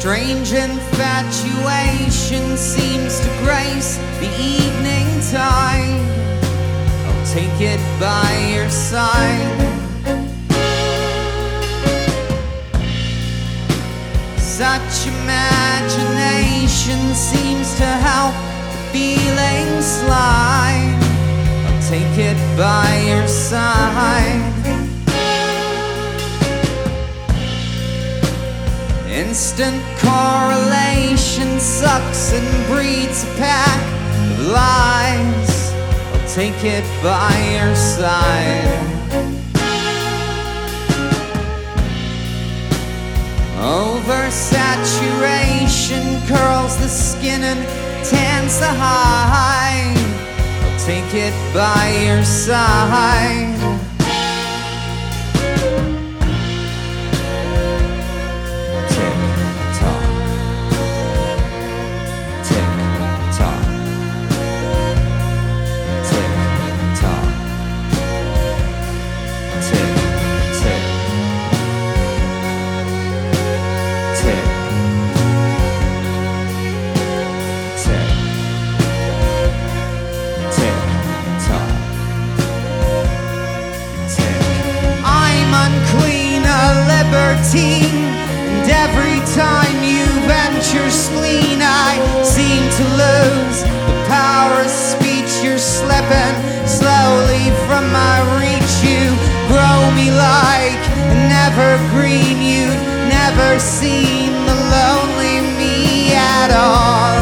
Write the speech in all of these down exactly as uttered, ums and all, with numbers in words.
strange infatuation seems to grace the evening tide. I'll take it by your side. Such imagination seems to help the feeling slide. I'll take it by your side. Instant correlation sucks and breeds a pack of lies. I'll take it by your side. Oversaturation curls the skin and tans the hide. I'll take it by your side. And every time you venture spleen, I seem to lose the power of speech. You're slipping slowly from my reach. You grow me like an evergreen. You've never seen the lonely me at all.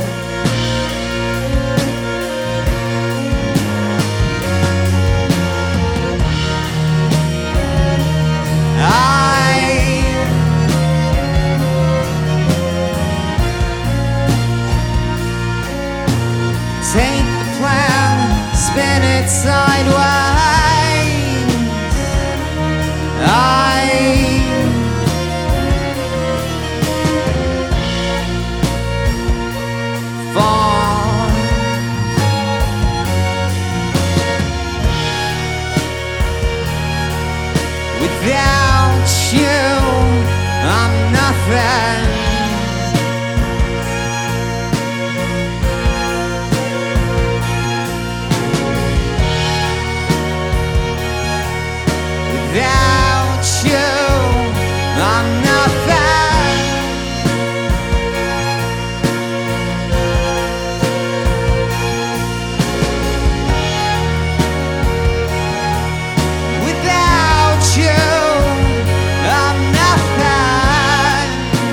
Take the plan, spin it sideways. I fall. Without you, I'm nothing. Without you, I'm nothing. Without you, I'm nothing.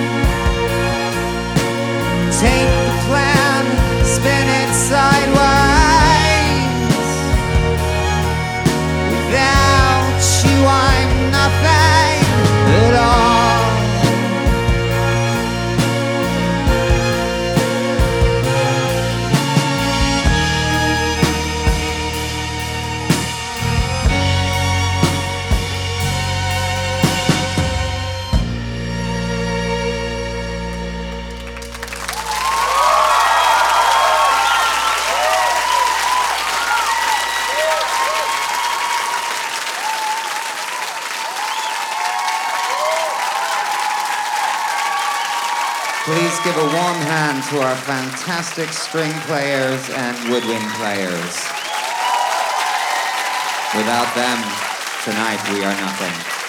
Take the plan, spin it sideways. Without you, I'm nothing at all. Please give a warm hand to our fantastic string players and woodwind players. Without them, tonight we are nothing.